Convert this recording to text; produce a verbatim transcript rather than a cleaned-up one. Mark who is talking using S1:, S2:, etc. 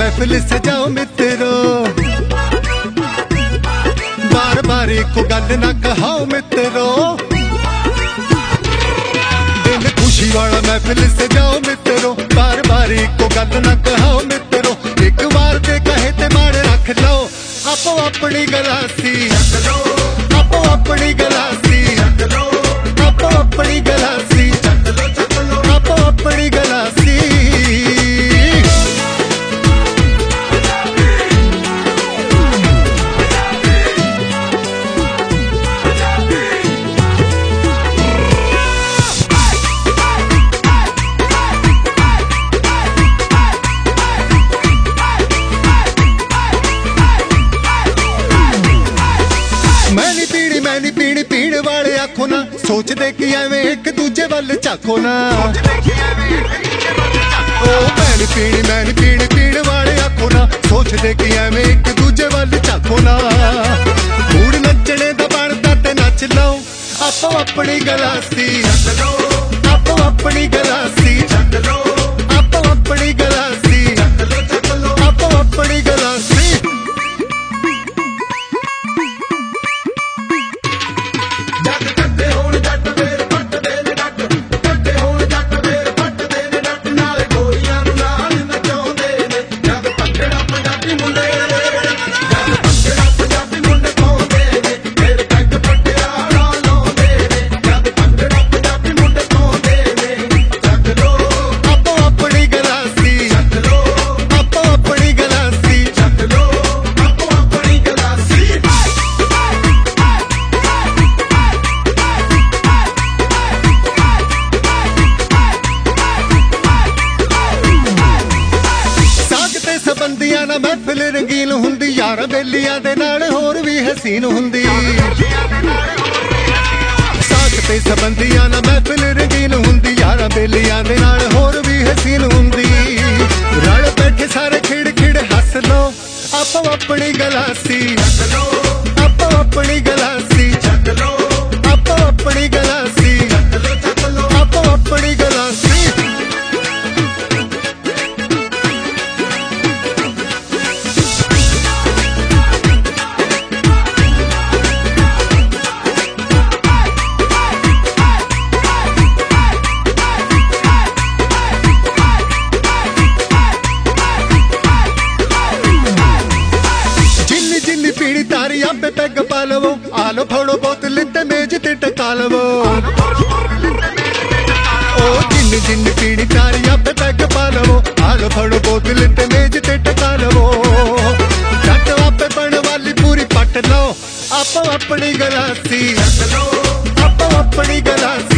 S1: महफिल सजाओ मित्रों, बार बार एको गल ना कहाओ मित्रों। दिन खुशी वाला महफिल सजाओ मित्रों, बार बार एको गल ना कहाओ मित्रों। एक बार दे कहे ते माड़े रख लो आपो अपनी गलासी, आपो अपनी गलासी, आपो अपनी गलासी, आपो अपनी गलासी। मैनी पीनी मैनी पीनी पीण वाले आखो ना, सोच दे कि एवें एक दूजे वल झाको ना। ओ मैनी पीनी मैनी पीनी पीण वाले आखो ना, सोच दे कि एवें एक दूजे वल झाको ना। मूड नचने दा बनदा ते नच लो आपो अपनी गलासी, आपो अपनी गलासी, आपो अपनी गलासी, आपो अपनी गलासी। ना महफिल रंगीन हुंदी, यार बेलियां दे नाल होर भी हसीन हुंदी। साथ ते संबंधियां ना महफिल रंगीन हुंदी, यार बेलियां दे नाल होर भी हसीन हुंदी। रल बैठे सारे खिड़ खिड़ हस लो आपो अपनी गलासी, आपो अपनी गलासी, आपो अपनी गलासी, आपो अपनी गलासी। तारी आपे पैग पा लवो, आलो फड़ो बोतल ते मेज ते टका लवो। ओ जिन जिन पीड़ी तारी आपे पैग पा लवो, आलो फड़ो बोतल ते मेज ते टका लवो। जट आपे बन वाली पूरी पट लो आपो अपनी गलासी, आपो अपनी गलासी।